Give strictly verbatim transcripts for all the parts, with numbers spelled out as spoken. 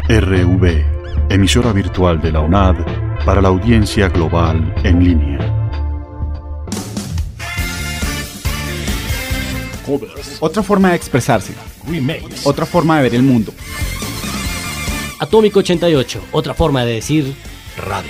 R V, emisora virtual de la UNAD para la audiencia global en línea. Covers. Otra forma de expresarse. Remakes. Otra forma de ver el mundo. Atómico ochenta y ocho, otra forma de decir radio.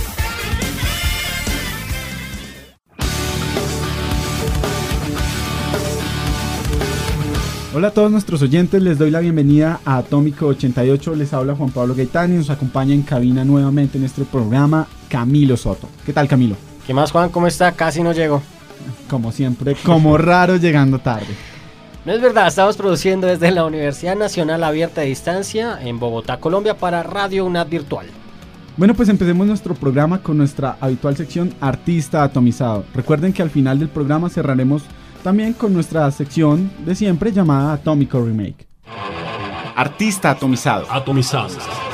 Hola a todos nuestros oyentes, les doy la bienvenida a Atómico ochenta y ocho, les habla Juan Pablo Gaitán y nos acompaña en cabina nuevamente en este programa Camilo Soto. ¿Qué tal, Camilo? ¿Qué más, Juan? ¿Cómo está? Casi no llego. Como siempre, como raro llegando tarde. No es verdad, estamos produciendo desde la Universidad Nacional Abierta de Distancia en Bogotá, Colombia, para Radio UNAD Virtual. Bueno, pues empecemos nuestro programa con nuestra habitual sección Artista Atomizado. Recuerden que al final del programa cerraremos también con nuestra sección de siempre llamada Atómico Remake. Artista Atomizado. Atomizado.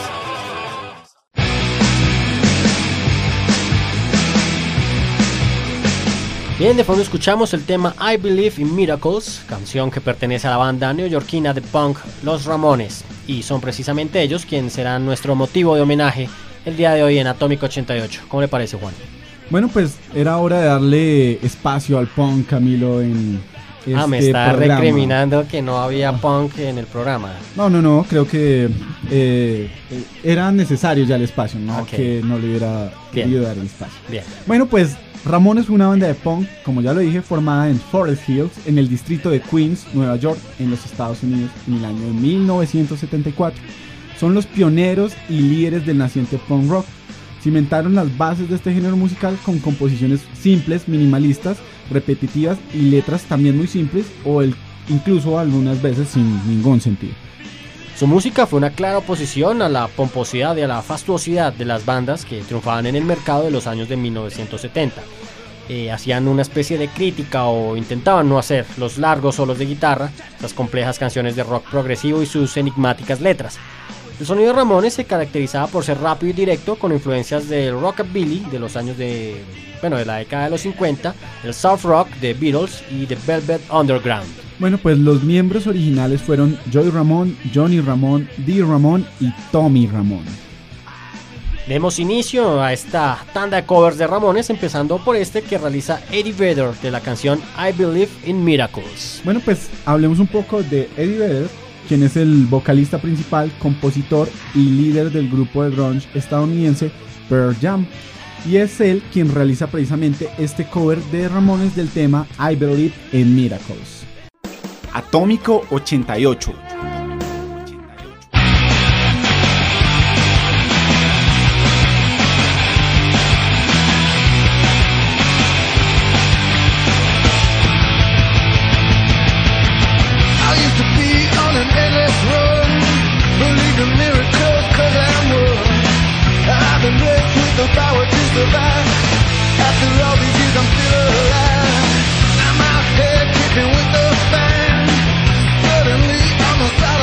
Bien, de fondo escuchamos el tema I Believe in Miracles, canción que pertenece a la banda neoyorquina de punk Los Ramones, y son precisamente ellos quienes serán nuestro motivo de homenaje el día de hoy en Atómico ochenta y ocho. ¿Cómo le parece, Juan? Bueno, pues era hora de darle espacio al punk, Camilo, en este Ah, me está programa. recriminando que no había punk en el programa. No, no, no, creo que eh, era necesario ya el espacio, no Ok. que no le hubiera Bien. querido dar el espacio. Bien. Bueno, pues Ramones fue una banda de punk, como ya lo dije, formada en Forest Hills, en el distrito de Queens, Nueva York, en los Estados Unidos, en el año de mil novecientos setenta y cuatro. Son los pioneros y líderes del naciente punk rock. Cimentaron las bases de este género musical con composiciones simples, minimalistas, repetitivas y letras también muy simples o el, incluso algunas veces sin ningún sentido. Su música fue una clara oposición a la pomposidad y a la fastuosidad de las bandas que triunfaban en el mercado de los años de mil novecientos setenta. Eh, hacían una especie de crítica o intentaban no hacer los largos solos de guitarra, las complejas canciones de rock progresivo y sus enigmáticas letras. El sonido de Ramones se caracterizaba por ser rápido y directo, con influencias del rockabilly de los años de, bueno, de la década de los cincuenta, el soft rock de Beatles y de Velvet Underground. Bueno, pues los miembros originales fueron Joey Ramone, Johnny Ramone, Dee Ramone y Tommy Ramone. Demos inicio a esta tanda de covers de Ramones, empezando por este que realiza Eddie Vedder de la canción I Believe in Miracles. Bueno, pues hablemos un poco de Eddie Vedder, quien es el vocalista principal, compositor y líder del grupo de grunge estadounidense Pearl Jam. Y es él quien realiza precisamente este cover de Ramones del tema I Believe in Miracles. Atómico ochenta y ocho. After all these years I'm still alive. I'm out here kicking with the band. Suddenly I'm a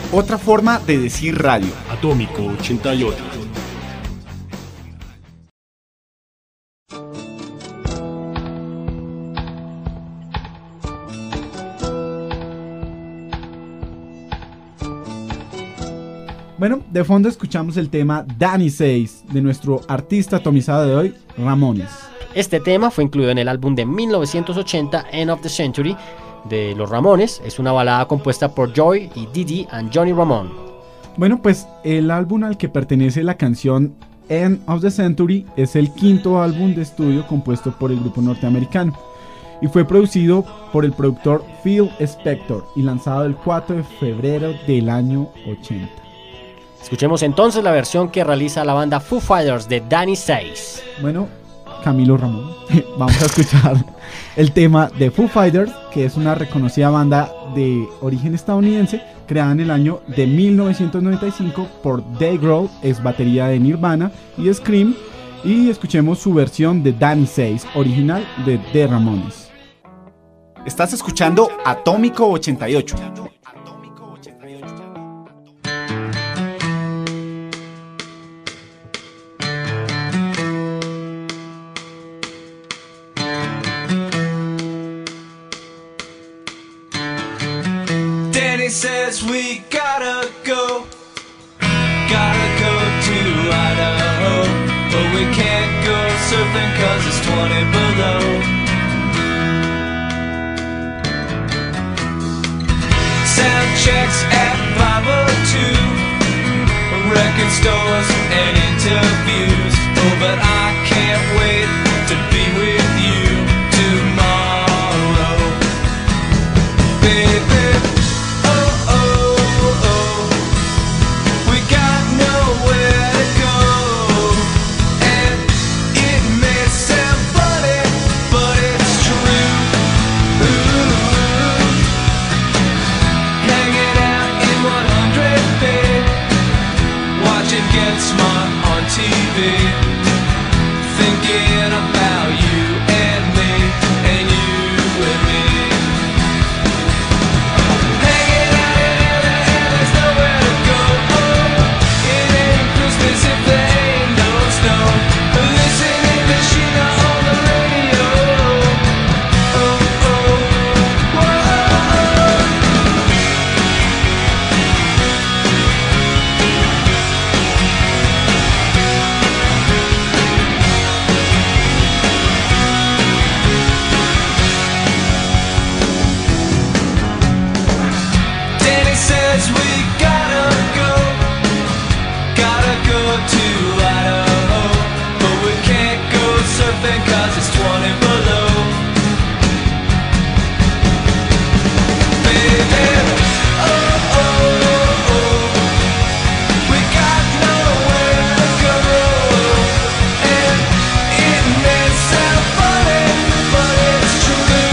otra forma de decir radio. Atómico ochenta y ocho. Bueno, de fondo escuchamos el tema Danny Says de nuestro artista atomizado de hoy, Ramones. Este tema fue incluido en el álbum de mil novecientos ochenta, End of the Century, de los Ramones. Es una balada compuesta por Joy y Dee Dee and Johnny Ramone. Bueno, pues el álbum al que pertenece la canción End of the Century es el quinto álbum de estudio compuesto por el grupo norteamericano y fue producido por el productor Phil Spector y lanzado el cuatro de febrero del año ochenta. Escuchemos entonces la versión que realiza la banda Foo Fighters de Danny Says. Bueno, Camilo Ramón, vamos a escuchar el tema de Foo Fighters, que es una reconocida banda de origen estadounidense, creada en el año de mil novecientos noventa y cinco por Dave Grohl, ex batería de Nirvana y Scream, y escuchemos su versión de Danny Says, original de The Ramones. Estás escuchando Atómico ochenta y ocho. Danny says we gotta go, gotta go to Idaho, but we can't go surfing cause it's twenty below. Sound checks at five oh two, record stores and interviews, oh but I can't wait to be with you tomorrow, baby. Thinking about you and me, and you and me. Hanging out in L A and there's nowhere to go. Oh, it ain't Christmas if there ain't no snow. Listening to Sheena on the radio. Oh, oh, we gotta go, gotta go to Idaho, but we can't go surfing cause it's twenty below. Baby, oh, oh, oh, we got nowhere to go, and it may sound funny, but it's true.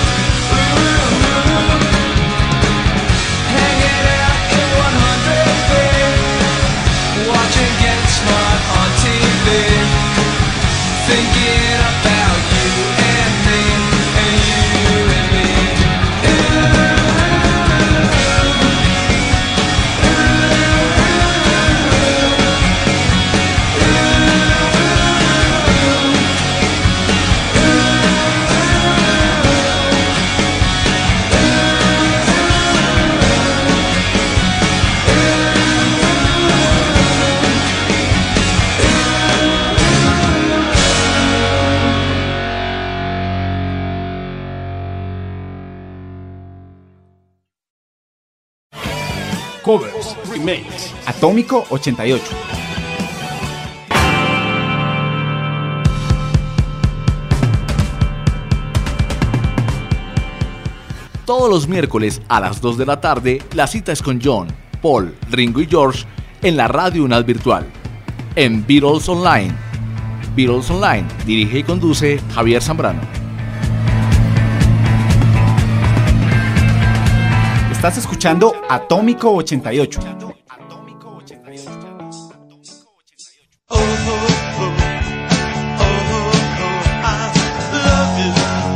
Ooh, hanging out in one hundred feet, watching Get Smart on T V, thinking about you and me, and you and me. Covers, remakes. Atómico ochenta y ocho. Todos los miércoles a las dos de la tarde, la cita es con John, Paul, Ringo y George en la Radio UNAD Virtual, en Beatles Online. Beatles Online, dirige y conduce Javier Zambrano. Estás escuchando Atómico ochenta y ocho.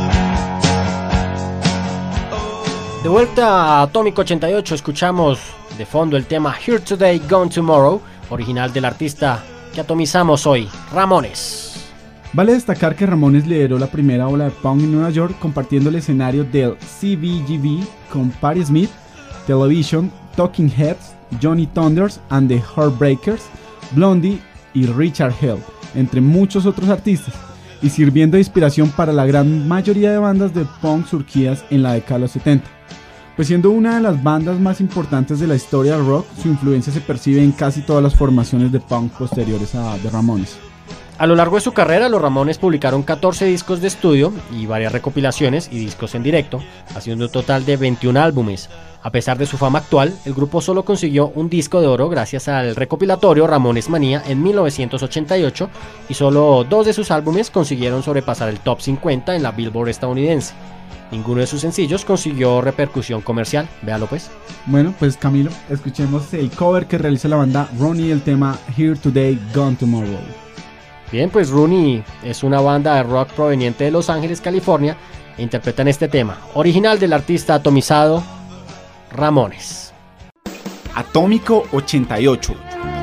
De vuelta a Atómico ochenta y ocho, escuchamos de fondo el tema Here Today, Gone Tomorrow, original del artista que atomizamos hoy, Ramones. Vale destacar que Ramones lideró la primera ola de punk en Nueva York compartiendo el escenario del C B G B con Patti Smith, Television, Talking Heads, Johnny Thunders and the Heartbreakers, Blondie y Richard Hell, entre muchos otros artistas, y sirviendo de inspiración para la gran mayoría de bandas de punk surgidas en la década de los setenta. Pues siendo una de las bandas más importantes de la historia del rock, su influencia se percibe en casi todas las formaciones de punk posteriores a The Ramones. A lo largo de su carrera, los Ramones publicaron catorce discos de estudio y varias recopilaciones y discos en directo, haciendo un total de veintiún álbumes. A pesar de su fama actual, el grupo solo consiguió un disco de oro gracias al recopilatorio Ramones Manía en mil novecientos ochenta y ocho, y solo dos de sus álbumes consiguieron sobrepasar el top cincuenta en la Billboard estadounidense. Ninguno de sus sencillos consiguió repercusión comercial, véalo pues. Bueno, pues Camilo, escuchemos el cover que realiza la banda Rooney del tema Here Today, Gone Tomorrow. Bien, pues Rooney es una banda de rock proveniente de Los Ángeles, California, e interpretan este tema, original del artista atomizado Ramones. Atómico ochenta y ocho.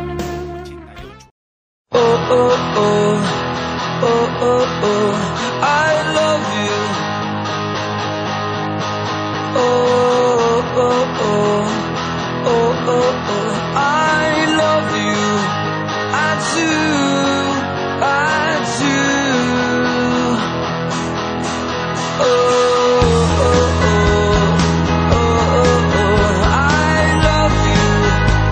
Oh, oh, oh, oh, oh, oh, I love you. Oh, oh, oh, oh, oh, oh, I love you. I do, I do. Oh, oh, oh, oh, oh, oh, I love you.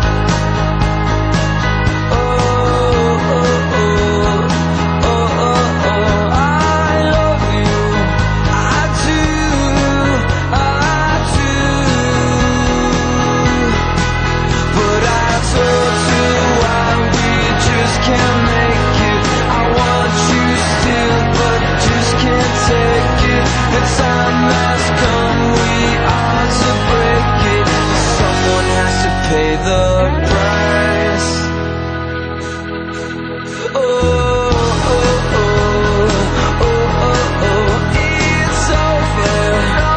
Oh, oh, oh, oh, oh, oh, I love you. I do, I do. But I told you why we just can't make it. I want you still, but just can't take it. The time has come, we are to break it. Someone has to pay the price. Oh, oh, oh, oh, oh, oh, it's over.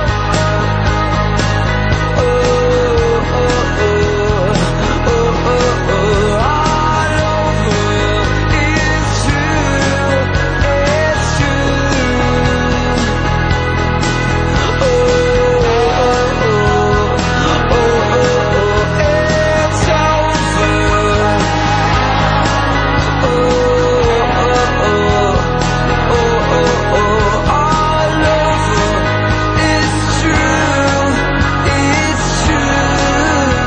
Oh, oh, oh, oh, oh, oh, all over. It's true, it's true. Oh, oh, oh, oh, oh, it's over. Oh, oh, oh, oh, oh, all over. It's true, it's true.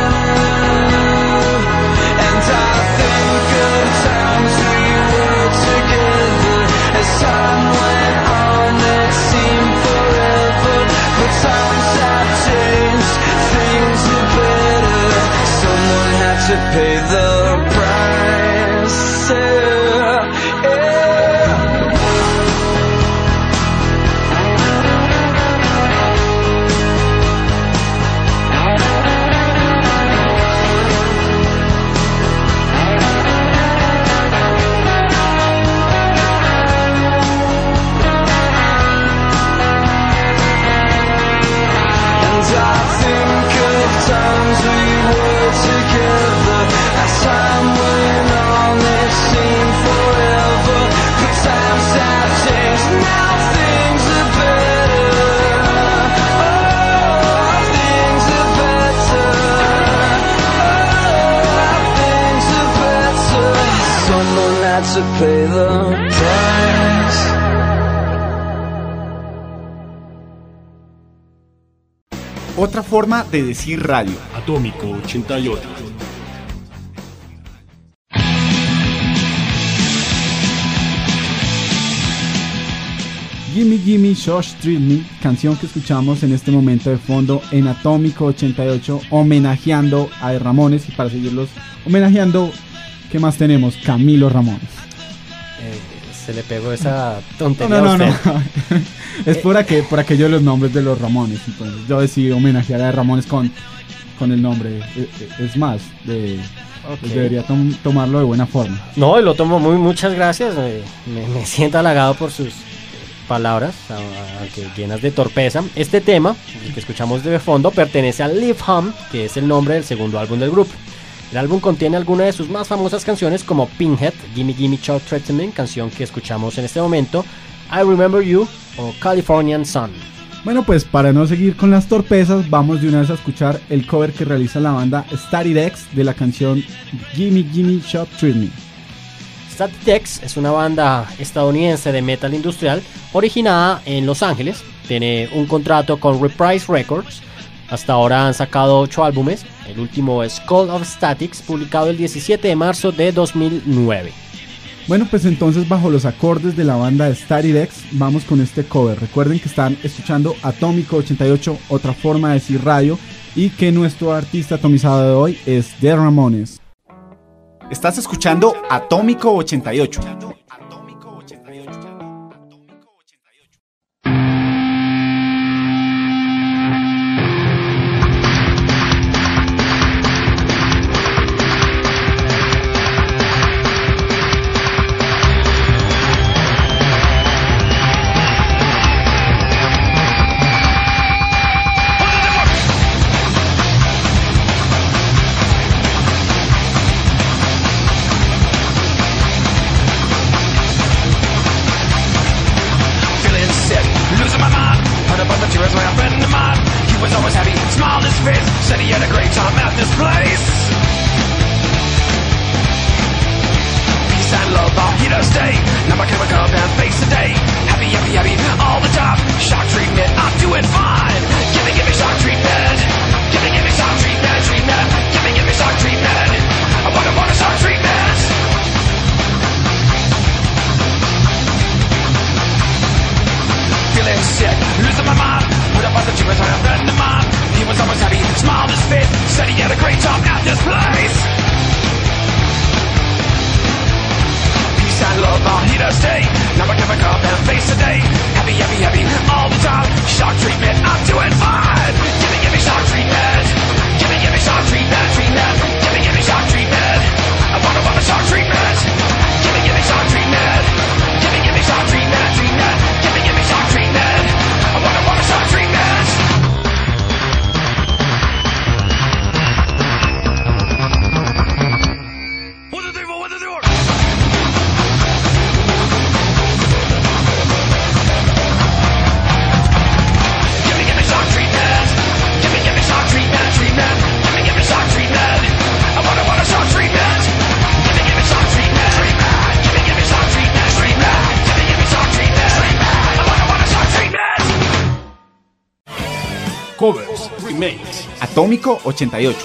And I think of times we were together. As time went on, it seemed forever. But times have changed, things are better. Someone had to pay the price. Yeah, yeah. And I think of times we were together. As time went on, it seemed forever. But times have changed, now things are better. Oh, things are better. Oh, things are better. Someone had to pay the price. Otra forma de decir radio. Atómico ochenta y ocho. Gimme Gimme Josh Treat Me, canción que escuchamos en este momento de fondo en Atómico ochenta y ocho, homenajeando a Ramones, y para seguirlos homenajeando, ¿qué más tenemos? Camilo Ramones. Eh, se le pegó esa tontería No, no, no, a usted. no. Es por, aquel, por aquello de los nombres de los Ramones, entonces yo decidí homenajear a Ramones con, con el nombre. Es, es más, de, Ok. debería tom- tomarlo de buena forma. No, y lo tomo muy, muchas gracias, eh, me, me siento halagado por sus palabras, aunque llenas de torpeza. Este tema, el que escuchamos de fondo, pertenece a Live Home, que es el nombre del segundo álbum del grupo. El álbum contiene algunas de sus más famosas canciones como Pinhead, Gimme Gimme Child Treatment, canción que escuchamos en este momento, I Remember You o Californian Sun. Bueno, pues para no seguir con las torpezas, vamos de una vez a escuchar el cover que realiza la banda Static X de la canción Gimme Gimme Shot Treat Me. Static X es una banda estadounidense de metal industrial originada en Los Ángeles. Tiene un contrato con Reprise Records. Hasta ahora han sacado ocho álbumes. El último es Call of Statics, publicado el diecisiete de marzo de dos mil nueve. Bueno, pues entonces bajo los acordes de la banda Static X vamos con este cover. Recuerden que están escuchando Atómico ochenta y ocho, otra forma de decir radio, y que nuestro artista atomizado de hoy es The Ramones. Estás escuchando Atómico ochenta y ocho. Covers, remakes. Atómico ochenta y ocho.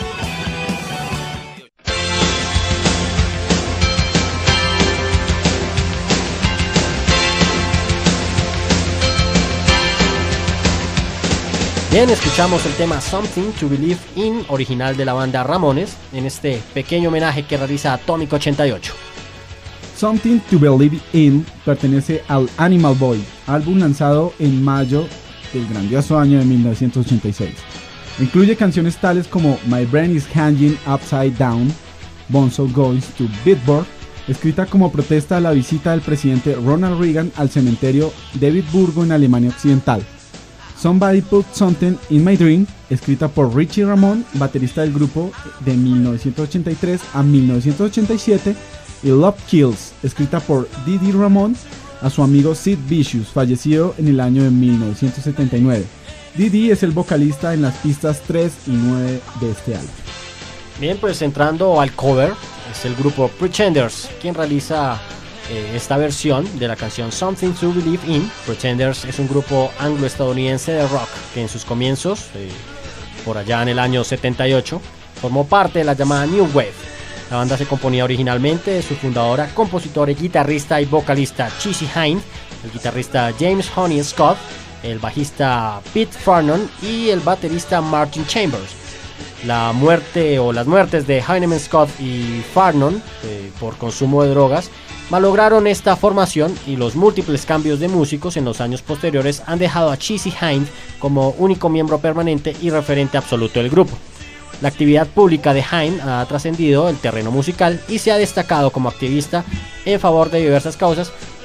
Bien, escuchamos el tema Something to Believe In, original de la banda Ramones, en este pequeño homenaje que realiza Atómico ochenta y ocho. Something to Believe In pertenece al Animal Boy, álbum lanzado en mayo del grandioso año de mil novecientos ochenta y seis. Incluye canciones tales como My Brain is Hanging Upside Down, Bonzo Goes to Bitburg, escrita como protesta a la visita del presidente Ronald Reagan al cementerio de Bitburgo en Alemania Occidental. Somebody Put Something in My Dream, escrita por Richie Ramone, baterista del grupo de mil novecientos ochenta y tres a mil novecientos ochenta y siete, y Love Kills, escrita por Dee Dee Ramone a su amigo Sid Vicious, fallecido en el año de mil novecientos setenta y nueve. Dee Dee es el vocalista en las pistas tres y nueve de este álbum. Bien, pues entrando al cover, es el grupo Pretenders quien realiza eh, esta versión de la canción Something to Believe In. Pretenders es un grupo anglo-estadounidense de rock que en sus comienzos, eh, por allá en el año setenta y ocho, formó parte de la llamada New Wave. La banda se componía originalmente de su fundadora, compositor, guitarrista y vocalista Chissy Hind, el guitarrista James Honey Scott, el bajista Pete Farnon y el baterista Martin Chambers. La muerte o las muertes de Heinemann Scott y Farnon eh, por consumo de drogas malograron esta formación, y los múltiples cambios de músicos en los años posteriores han dejado a Chissy Hind como único miembro permanente y referente absoluto del grupo. La actividad pública de Hind ha trascendido el terreno musical y se ha destacado como activista en favor de diversas causas,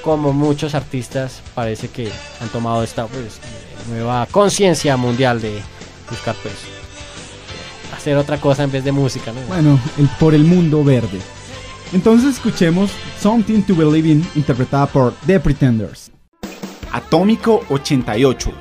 como muchos artistas parece que han tomado esta pues nueva conciencia mundial de buscar pues hacer otra cosa en vez de música, ¿no? Bueno, el, por el mundo verde. Entonces escuchemos Something to Believe In, interpretada por The Pretenders. Atómico ochenta y ocho.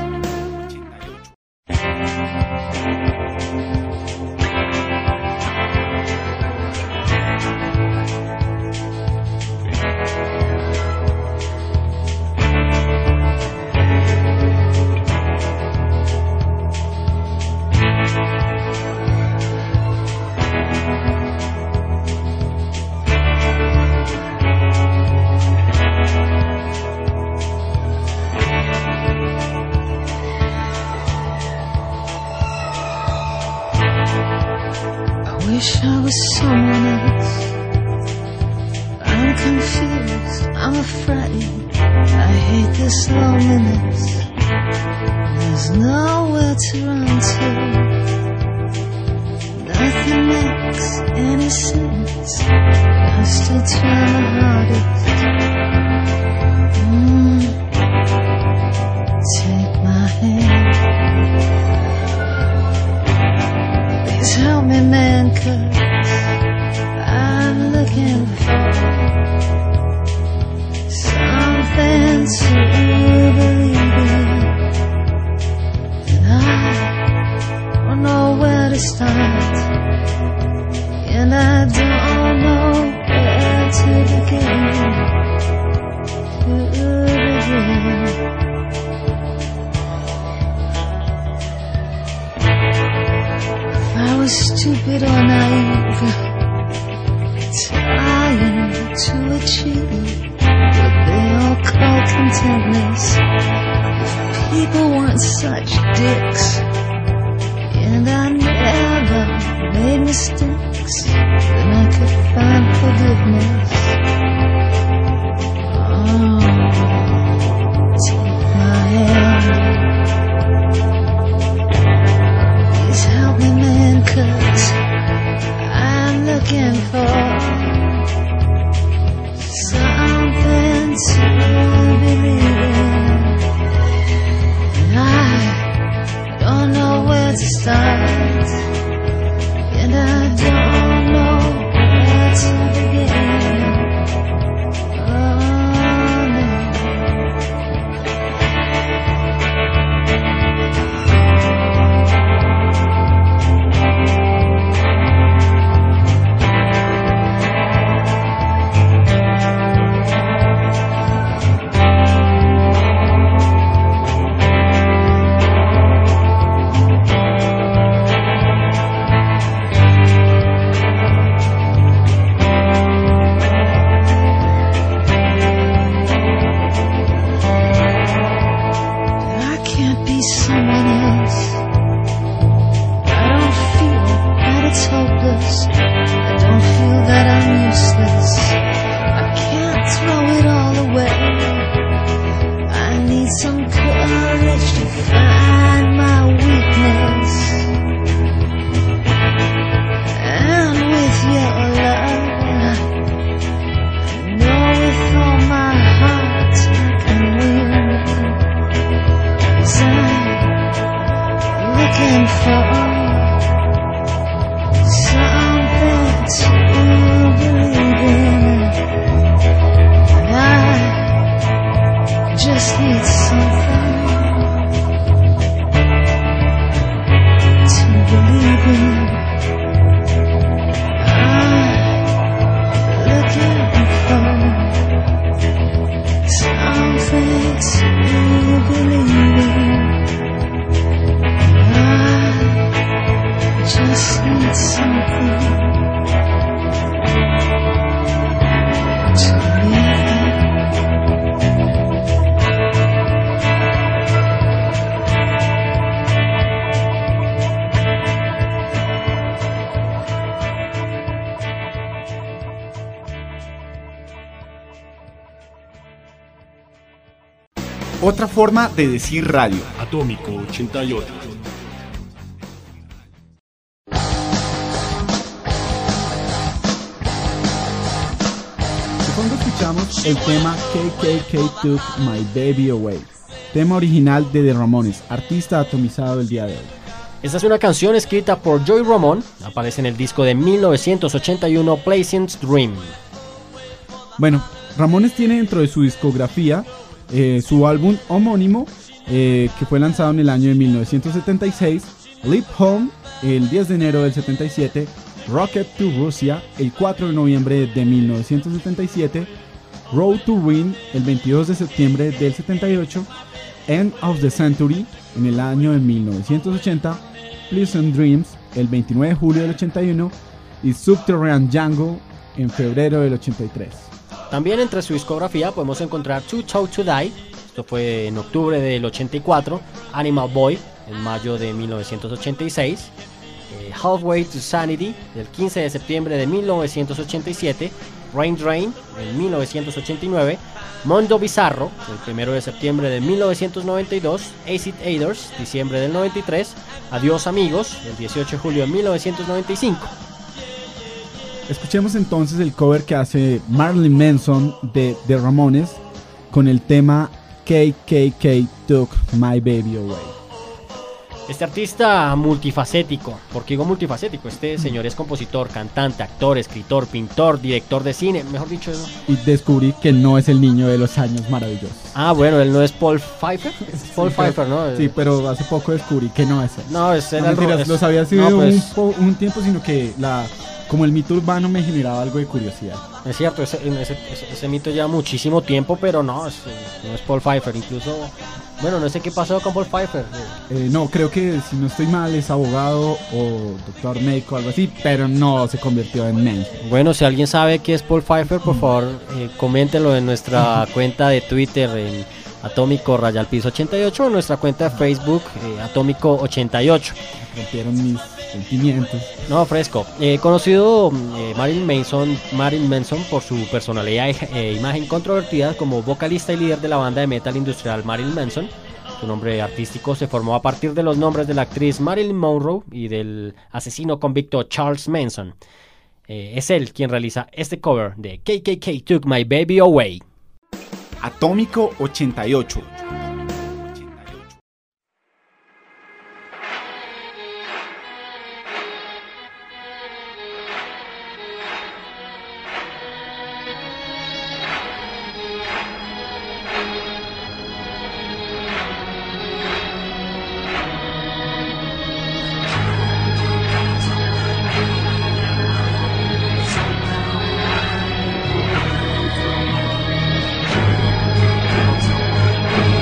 Wish I was someone else. I'm confused, I'm afraid. I hate this loneliness. There's nowhere to run to. Nothing makes any sense. I still try my hardest. Mm. Take my hand. Please help me, man, 'cause I'm looking for something to believe in. And I don't know where to start, and I don't know where to begin. To begin. I was stupid or naive, trying to achieve what they all call contentness. If people weren't such dicks, and I never made mistakes, then I could find forgiveness. Oh, take my hand. Help me, man, 'cause I'm looking for something to believe in. And I don't know where to start, and I don't know where to begin. Oh, no. Otra forma de decir radio. Atómico ochenta y ocho. De fondo escuchamos el tema K K K Took My Baby Away, tema original de The Ramones, artista atomizado el día de hoy. Esta es una canción escrita por Joey Ramone, aparece en el disco de mil novecientos ochenta y uno Pleasant Dream. Bueno, Ramones tiene dentro de su discografía eh, su álbum homónimo eh, que fue lanzado en el año de mil novecientos setenta y seis, Leap Home el diez de enero del setenta y siete, Rocket to Russia el cuatro de noviembre de mil novecientos setenta y siete, Road to Ruin el veintidós de septiembre del setenta y ocho, End of the Century en el año de mil novecientos ochenta, Pleasant Dreams el veintinueve de julio del ochenta y uno y Subterranean Jungle en febrero del ochenta y tres. También entre su discografía podemos encontrar Too Tall to Die, esto fue en octubre del ochenta y cuatro, Animal Boy en mayo de mil novecientos ochenta y seis, eh, Halfway to Sanity del quince de septiembre de mil novecientos ochenta y siete, Rain Drain en mil novecientos ochenta y nueve, Mondo Bizarro el primero de septiembre de mil novecientos noventa y dos, Acid Aiders diciembre del noventa y tres, Adiós Amigos el dieciocho de julio de mil novecientos noventa y cinco. Escuchemos entonces el cover que hace Marilyn Manson de The Ramones con el tema K K K Took My Baby Away. Este artista multifacético, ¿por qué digo multifacético? Este señor es compositor, cantante, actor, escritor, pintor, director de cine, mejor dicho eso. Y descubrí que no es el niño de los años maravillosos. Ah, bueno, él no es Paul Pfeiffer. Es Paul Sí, Pfeiffer, pero- ¿no? Sí, pero hace poco descubrí que no es él. No, es No, era el mentiras, es- lo sabía hace no, un, pues, po- un tiempo, sino que la, como el mito urbano me generaba algo de curiosidad. Es cierto, ese, ese, ese- ese mito lleva muchísimo tiempo, pero no, es, no es Paul Pfeiffer. Incluso, bueno, no sé qué pasó con Paul Pfeiffer. Eh, no, creo que si no estoy mal es abogado o doctor médico o algo así, pero no se convirtió en Manson. Bueno, si alguien sabe qué es Paul Pfeiffer, por favor, eh, coméntenlo en nuestra cuenta de Twitter en Atómico Rayal Piso ochenta y ocho o en nuestra cuenta de Facebook eh, Atómico ochenta y ocho. Rompieron mis sentimientos. No, fresco. Eh, conocido eh, Marilyn Manson, Marilyn Manson por su personalidad e imagen controvertida como vocalista y líder de la banda de metal industrial Marilyn Manson. Su nombre artístico se formó a partir de los nombres de la actriz Marilyn Monroe y del asesino convicto Charles Manson. Eh, es él quien realiza este cover de K K K Took My Baby Away. Atómico ochenta y ocho. Thank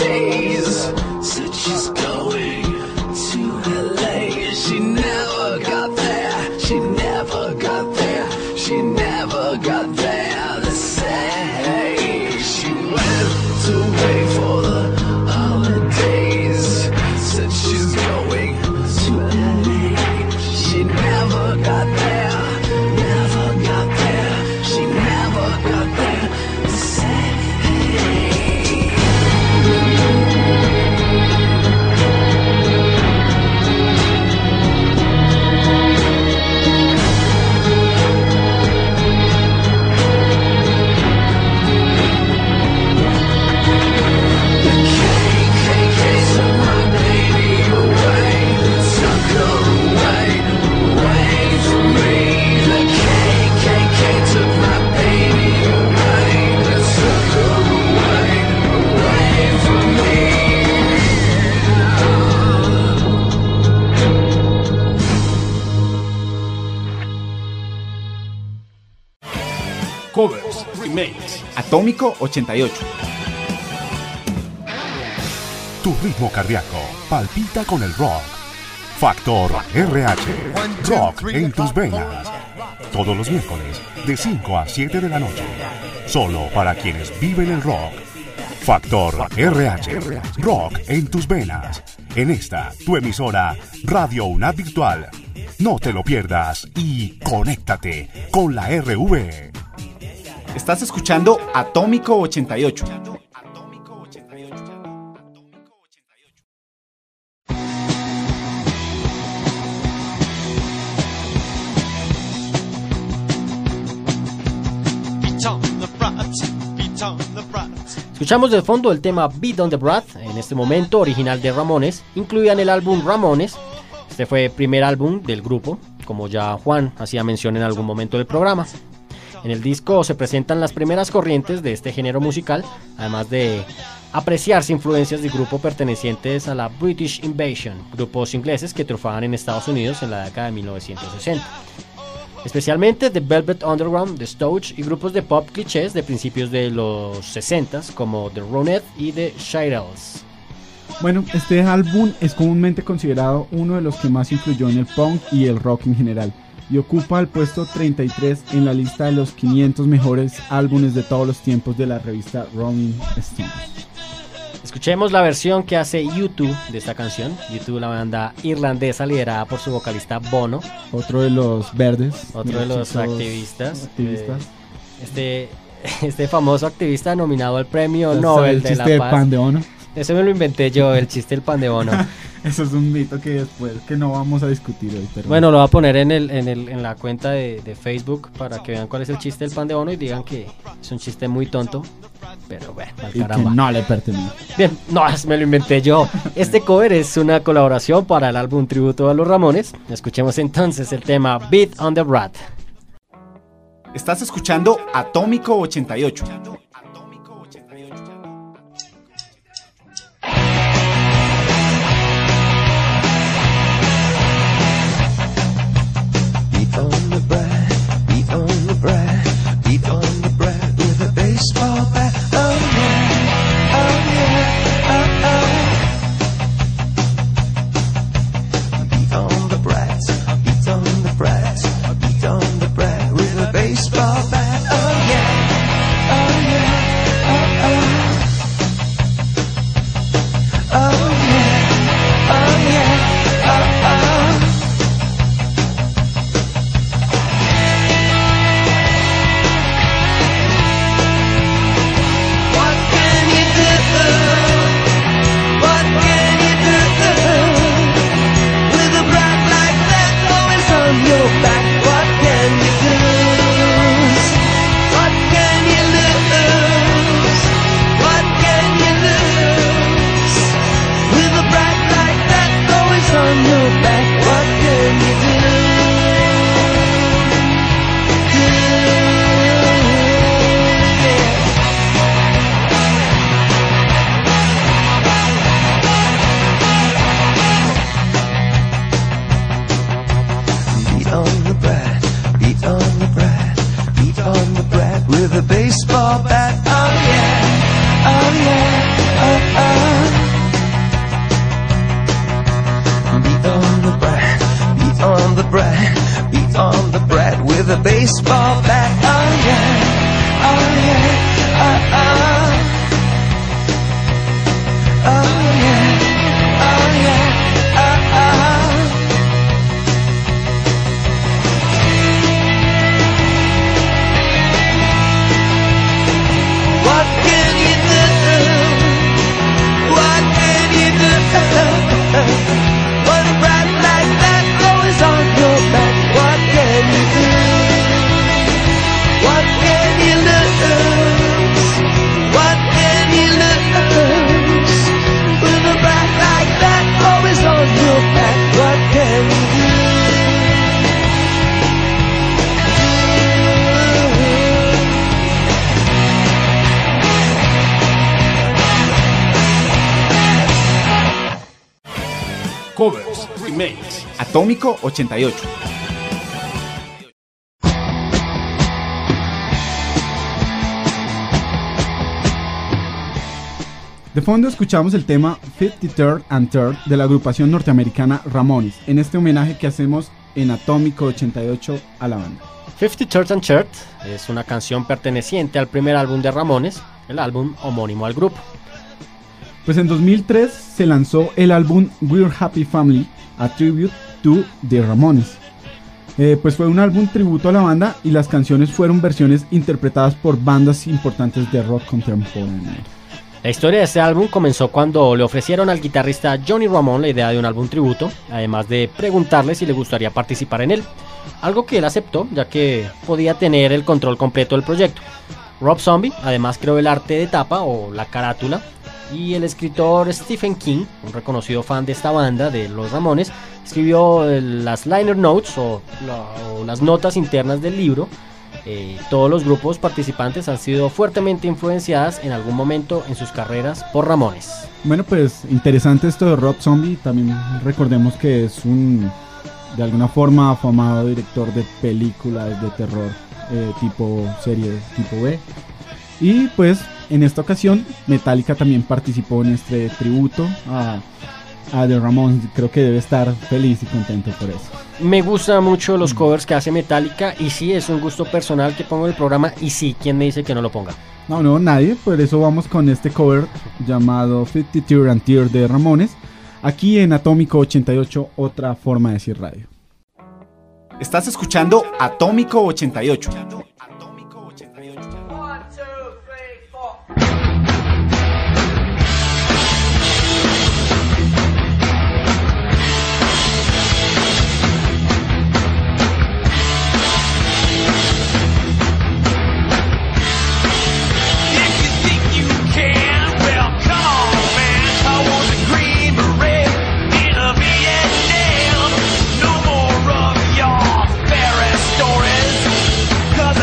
holidays. Said she's going to L A. She never got there. She never got there. She never got there. They say she went away for the holidays. Said she's going to L A. She never got there. Never got there. She never got there. They say Covers, remakes. Atómico ochenta y ocho. Tu ritmo cardíaco palpita con el rock. Factor R H. Rock en tus venas. Todos los miércoles de cinco a siete de la noche. Solo para quienes viven el rock. Factor R H. Rock en tus venas. En esta, tu emisora Radio UNAD Virtual. No te lo pierdas y conéctate con la R V. Estás escuchando Atómico ochenta y ocho. Escuchamos de fondo el tema Beat on the Brat, en este momento original de Ramones, incluida en el álbum Ramones. Este fue el primer álbum del grupo, como ya Juan hacía mención en algún momento del programa. En el disco se presentan las primeras corrientes de este género musical, además de apreciarse influencias de grupos pertenecientes a la British Invasion, grupos ingleses que triunfaban en Estados Unidos en la década de mil novecientos sesenta. Especialmente The Velvet Underground, The Stooges y grupos de pop clichés de principios de los sesenta como The Ronettes y The Shirelles. Bueno, este álbum es comúnmente considerado uno de los que más influyó en el punk y el rock en general, y ocupa el puesto treinta y tres en la lista de los quinientos mejores álbumes de todos los tiempos de la revista Rolling Stone. Escuchemos la versión que hace U dos de esta canción. U dos, la banda irlandesa liderada por su vocalista Bono. Otro de los verdes. Otro de los activistas. activistas. Eh, este, este famoso activista nominado al premio ¿Sabes Nobel el de chiste la del Paz. pan de Bono? Ese me lo inventé yo, el chiste del pan de Bono. Eso es un mito que después que no vamos a discutir hoy. Pero bueno, lo voy a poner en, el, en, el, en la cuenta de, de Facebook para que vean cuál es el chiste del pan de Bono y digan que es un chiste muy tonto. Pero bueno, al y caramba. que no le pertenece. Bien, no, me lo inventé yo. Este cover es una colaboración para el álbum tributo a los Ramones. Escuchemos entonces el tema Beat on the Brat. Estás escuchando Atómico ochenta y ocho. beat on the brat, beat on the brat, beat on the brat with a baseball bat. Oh yeah, oh yeah, oh oh. Beat on the brat, beat on the brat, beat on the brat with a baseball bat. Oh yeah, oh yeah. a baseball bat. Oh yeah, oh yeah, oh oh. Oh yeah, oh yeah, oh oh. What can you do? What can you do? When a bright light that always on your back, what can you do? What can you lose? What can you lose? With a bright light that always on your back, what can you do? Covers, remakes. Atómico ochenta y ocho. De fondo escuchamos el tema fifty-third and third de la agrupación norteamericana Ramones, en este homenaje que hacemos en Atómico ochenta y ocho a la banda. fifty-third and third es una canción perteneciente al primer álbum de Ramones, el álbum homónimo al grupo. Pues en dos mil tres se lanzó el álbum We're Happy Family, a tribute to The Ramones. Eh, pues fue un álbum tributo a la banda y las canciones fueron versiones interpretadas por bandas importantes de rock contemporáneo. La historia de este álbum comenzó cuando le ofrecieron al guitarrista Johnny Ramone la idea de un álbum tributo, además de preguntarle si le gustaría participar en él, algo que él aceptó ya que podía tener el control completo del proyecto. Rob Zombie además creó el arte de tapa o la carátula, y el escritor Stephen King, un reconocido fan de esta banda de los Ramones, escribió las liner notes o, la, o las notas internas del libro. Eh, todos los grupos participantes han sido fuertemente influenciadas en algún momento en sus carreras por Ramones. Bueno, pues interesante esto de Rob Zombie. También recordemos que es un, de alguna forma, afamado director de películas de terror, eh, tipo serie tipo B. Y pues en esta ocasión Metallica también participó en este tributo a, a The Ramones. Creo que debe estar feliz y contento por eso. Me gustan mucho los covers que hace Metallica y sí, es un gusto personal que pongo en el programa y sí, ¿quién me dice que no lo ponga? No, no, nadie, por eso vamos con este cover llamado fifty-third and third de Ramones, aquí en Atómico ochenta y ocho, otra forma de decir radio. Estás escuchando Atómico ochenta y ocho. Cause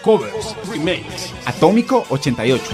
covers, remakes. Atómico ochenta y ocho.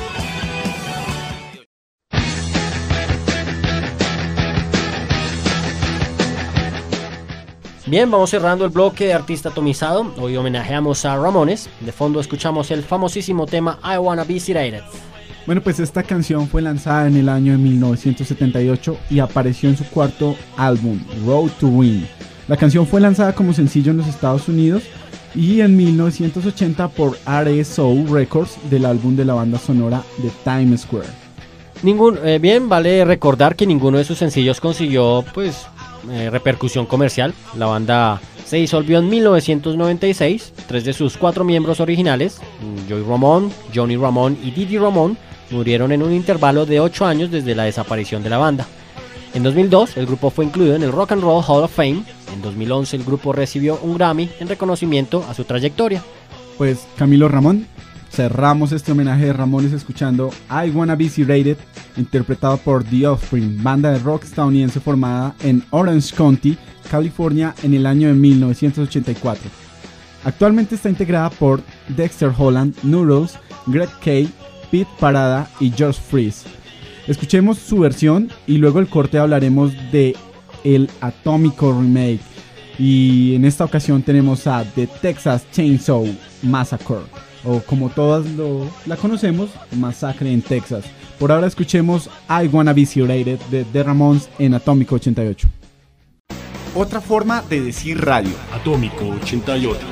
Bien, vamos cerrando el bloque de Artista Atomizado. Hoy homenajeamos a Ramones. De fondo escuchamos el famosísimo tema I Wanna Be Sedated. Bueno, pues esta canción fue lanzada en el año de mil novecientos setenta y ocho y apareció en su cuarto álbum, Road to Win. La canción fue lanzada como sencillo en los Estados Unidos y en mil novecientos ochenta por R S O Records del álbum de la banda sonora de Times Square. Ningún, eh, bien, vale recordar que ninguno de sus sencillos consiguió pues eh, repercusión comercial. La banda se disolvió en mil novecientos noventa y seis. Tres de sus cuatro miembros originales, Joey Ramone, Johnny Ramone y Didi Ramone, murieron en un intervalo de ocho años desde la desaparición de la banda. En dos mil dos el grupo fue incluido en el Rock and Roll Hall of Fame. En dos mil once el grupo recibió un Grammy en reconocimiento a su trayectoria. Pues Camilo Ramón, cerramos este homenaje de Ramones escuchando I Wanna Be Sedated, interpretado por The Offspring, banda de rock estadounidense formada en Orange County, California, en el año de mil novecientos ochenta y cuatro. Actualmente está integrada por Dexter Holland, Noodles, Greg Kay, Pete Parada y Josh Freese. Escuchemos su versión y luego el corte hablaremos de el Atómico Remake. Y en esta ocasión tenemos a The Texas Chainsaw Massacre, o como todas lo, la conocemos, Masacre en Texas. Por ahora escuchemos I Wanna Be Sedated de The Ramones en Atómico ochenta y ocho. Otra forma de decir radio. Atómico ochenta y ocho.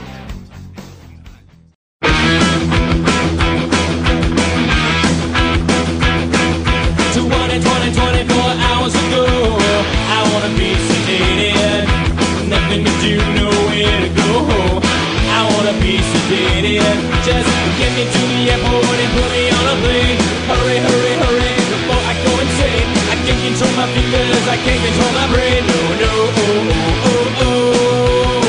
twenty-four hours ago, I wanna be sedated. Nothing to do, nowhere to go. I wanna be sedated. Just get me to the airport and put me on a plane. Hurry, hurry, hurry, before I go insane. I can't control my fingers, I can't control my brain. No, no, oh, oh, oh,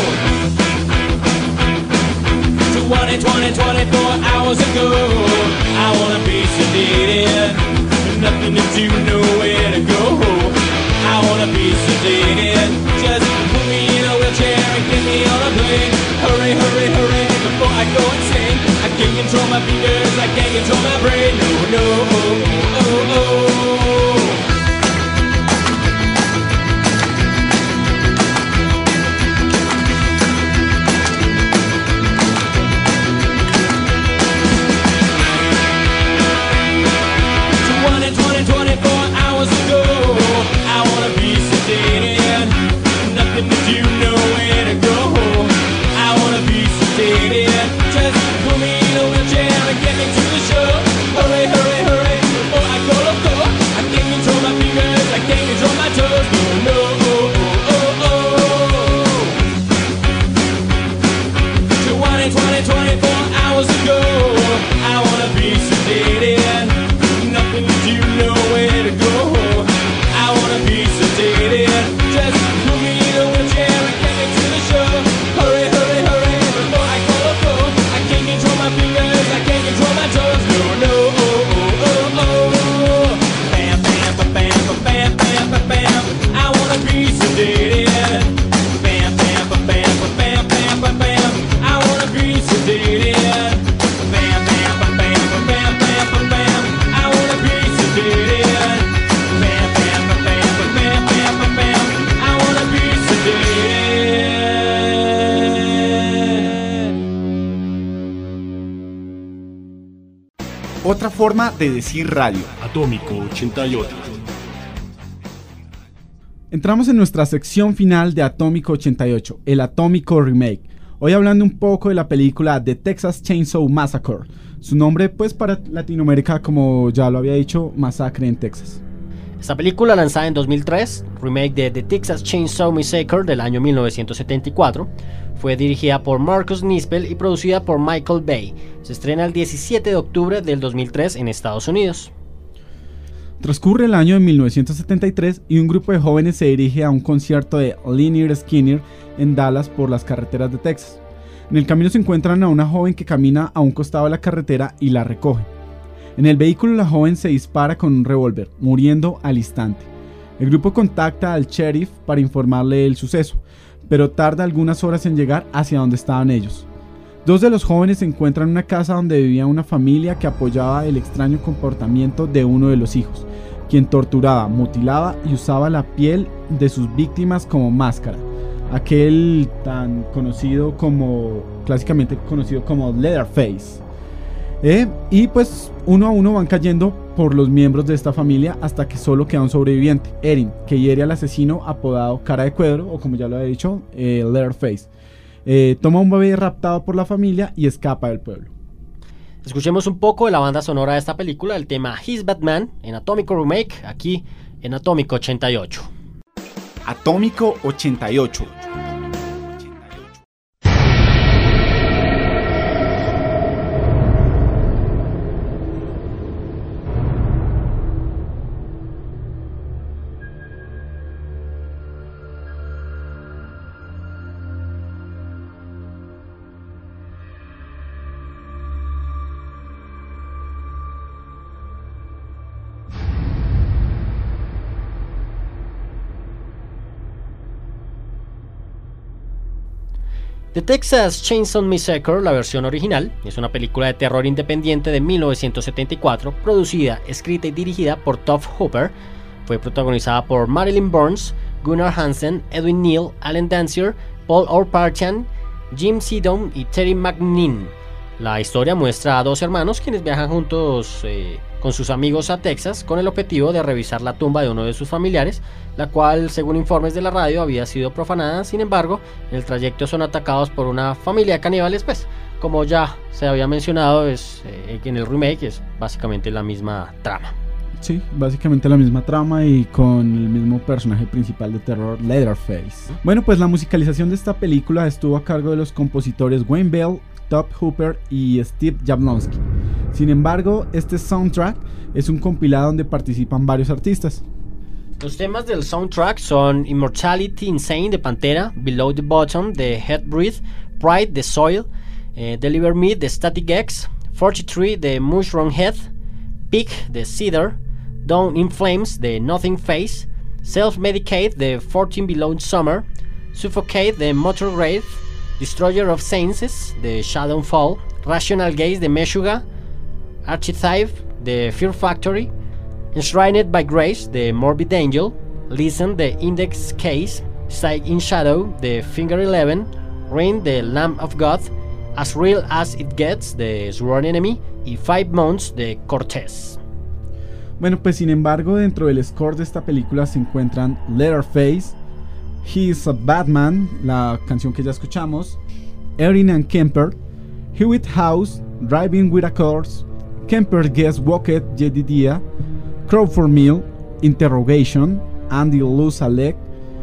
oh. twenty, twenty, twenty-four hours ago, I wanna be sedated. Nothing to do, nowhere to go. I wanna be sedated. Just put me in a wheelchair and get me on a plane. Hurry, hurry, hurry, before I go insane. I can't control my fingers, I can't control my brain. No, no, oh, oh, oh. twenty-four hours ago, I wanna be sedated. Nothing to do, nowhere to go. I wanna be sedated. Just put me in a wheelchair and get me to the show. Hurry, hurry, hurry, before I go loco. I can't control my fingers, I can't control my toes. No, no, oh, oh, oh, oh. twenty, twenty, twenty-four hours ago, I wanna be sedated. Nothing to do, nowhere to go. I wanna be sedated. Just put me in a wheelchair and get me to the show. Hurry, hurry, hurry, before I go loco. I can't control my fingers, I can't control my toes. No, no, oh, oh, oh, oh. Bam, bam, ba, bam, ba, bam, bam, ba, bam. I wanna be sedated. Bam, bam, ba, bam, ba, bam, bam, ba, bam. I wanna be sedated. Bam, bam, ba, bam, ba, bam, bam, ba, bam. I wanna be sedated. Bam, bam, ba, bam, ba, bam, bam, ba, bam. I wanna be sedated. Otra forma de decir radio. Atómico ochenta y ocho. Entramos en nuestra sección final de Atómico ochenta y ocho, el Atómico Remake. Hoy hablando un poco de la película The Texas Chainsaw Massacre. Su nombre, pues, para Latinoamérica, como ya lo había dicho, Masacre en Texas. Esta película, lanzada en dos mil tres, remake de The Texas Chainsaw Massacre del año mil novecientos setenta y cuatro, fue dirigida por Marcus Nispel y producida por Michael Bay. Se estrena el diecisiete de octubre del dos mil tres en Estados Unidos. Transcurre el año de mil novecientos setenta y tres y un grupo de jóvenes se dirige a un concierto de Lynyrd Skynyrd en Dallas por las carreteras de Texas. En el camino se encuentran a una joven que camina a un costado de la carretera y la recoge. En el vehículo la joven se dispara con un revólver, muriendo al instante. El grupo contacta al sheriff para informarle del suceso, pero tarda algunas horas en llegar hacia donde estaban ellos. Dos de los jóvenes se encuentran en una casa donde vivía una familia que apoyaba el extraño comportamiento de uno de los hijos, quien torturaba, mutilaba y usaba la piel de sus víctimas como máscara. Aquel tan conocido como, clásicamente conocido como Leatherface. Eh, y pues uno a uno van cayendo por los miembros de esta familia hasta que solo queda un sobreviviente, Erin, que hiere al asesino apodado Cara de Cuero, o como ya lo he dicho, eh, Leatherface. Eh, toma un bebé raptado por la familia y escapa del pueblo. Escuchemos un poco de la banda sonora de esta película, el tema His Batman en Atómico Remake, aquí en Atómico ochenta y ocho. Atómico ochenta y ocho. The Texas Chainsaw Massacre, la versión original, es una película de terror independiente de mil novecientos setenta y cuatro, producida, escrita y dirigida por Tobe Hooper. Fue protagonizada por Marilyn Burns, Gunnar Hansen, Edwin Neal, Alan Dancier, Paul Orpartian, Jim Seddon y Terry McNean. La historia muestra a dos hermanos quienes viajan juntos eh, con sus amigos a Texas con el objetivo de revisar la tumba de uno de sus familiares, la cual, según informes de la radio, había sido profanada. Sin embargo, en el trayecto son atacados por una familia de caníbales. Pues, como ya se había mencionado, es, eh, en el remake es básicamente la misma trama. Sí, básicamente la misma trama y con el mismo personaje principal de terror, Leatherface. Bueno, pues la musicalización de esta película estuvo a cargo de los compositores Wayne Bell, Tobe Hooper y Steve Jablonsky. Sin embargo, este soundtrack es un compilado donde participan varios artistas. Los temas del soundtrack son Immortality Insane de Pantera, Below the Bottom de Hatebreed, Pride de Soil, eh, Deliver Me de Static X, cuarenta y tres de Mushroom Head, Peak de Cedar, Down in Flames de Nothing Face, Self-Medicate de fourteen Below Summer, Suffocate de Motor Wraith, Destroyer of Senses de Shadowfall, Rational Gaze de Meshuggah, Archetype de Fear Factory, Enshrined by Grace de Morbid Angel, Listen de Index Case, Sight in Shadow de Finger Eleven, Rain de Lamb of God, As Real as It Gets de Sworn Enemy y Five Months de Cortez. Bueno, pues sin embargo, dentro del score de esta película se encuentran Leatherface, He's a Batman, la canción que ya escuchamos, Erin and Kemper, Hewitt House, Driving with a Corpse, Kemper Guest Walked Jedidiah, Crawford Mill, Interrogation, Andy Lose a Leg,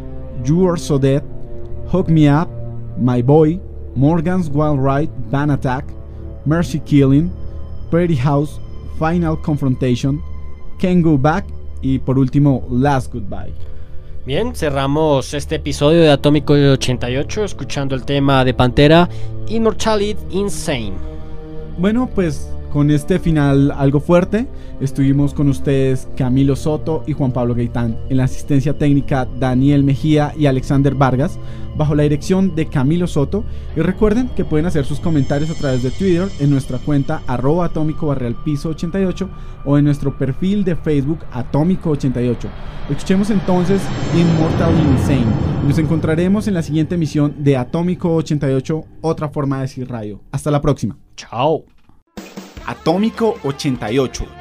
You Are So Dead, Hook Me Up, My Boy, Morgan's Wild Ride, Van Attack, Mercy Killing, Pretty House, Final Confrontation, Can't Go Back y por último Last Goodbye. Bien, cerramos este episodio de Atómico ochenta y ocho escuchando el tema de Pantera, Immortality Insane. Bueno, pues con este final algo fuerte, estuvimos con ustedes Camilo Soto y Juan Pablo Gaitán, en la asistencia técnica Daniel Mejía y Alexander Vargas, bajo la dirección de Camilo Soto. Y recuerden que pueden hacer sus comentarios a través de Twitter en nuestra cuenta arroba atómico barra piso ochenta y ocho o en nuestro perfil de Facebook Atómico ochenta y ocho. Escuchemos entonces Immortal Insane y nos encontraremos en la siguiente emisión de Atómico ochenta y ocho, otra forma de decir radio. Hasta la próxima. Chao. Atómico ochenta y ocho.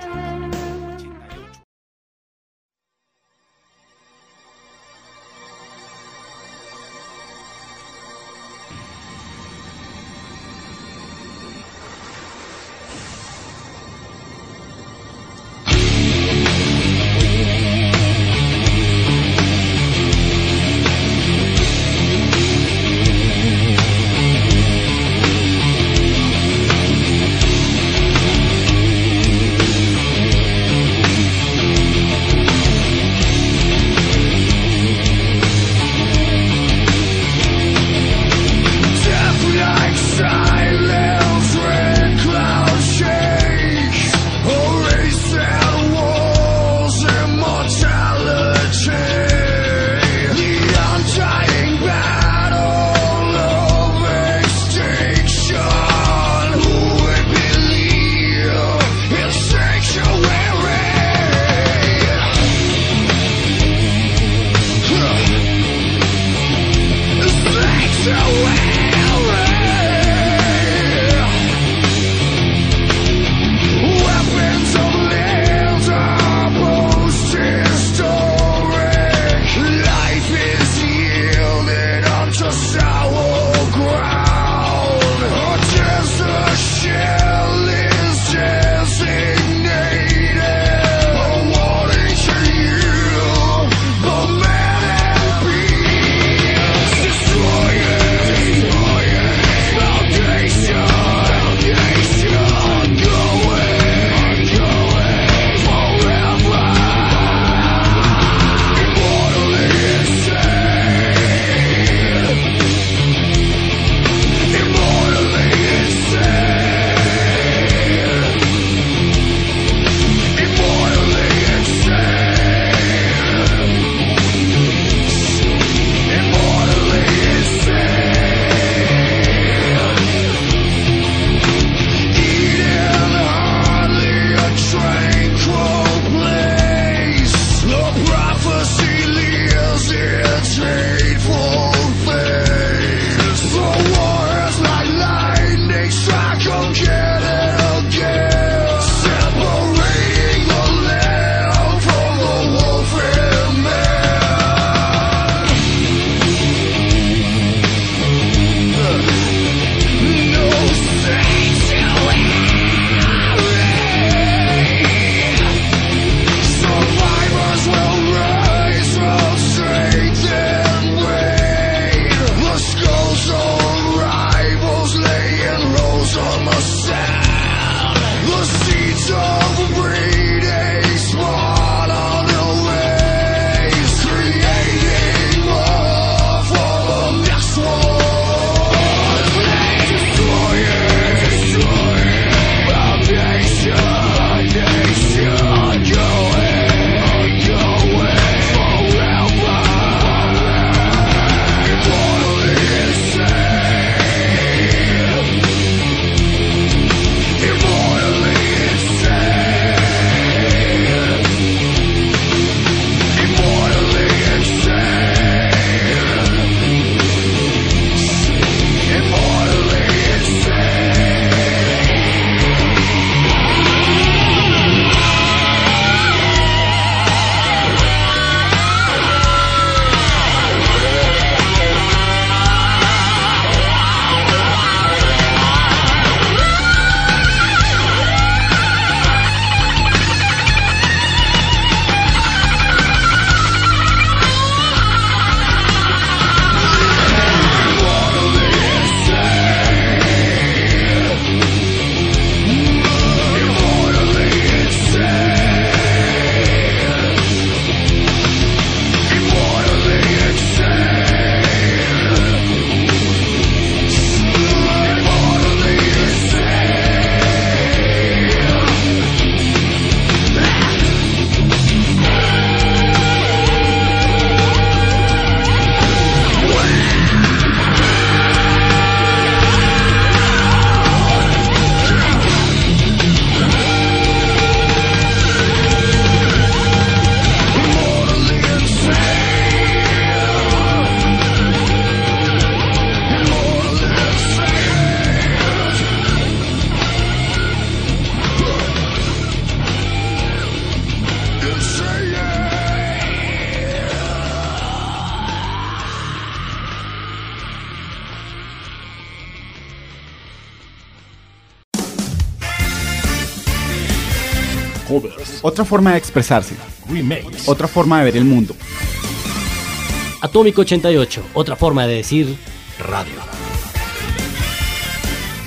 Covers. Otra forma de expresarse. Remakes. Otra forma de ver el mundo. Atómico ochenta y ocho, otra forma de decir Radio.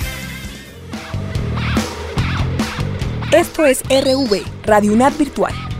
Esto es R V, Radio UNAD Virtual.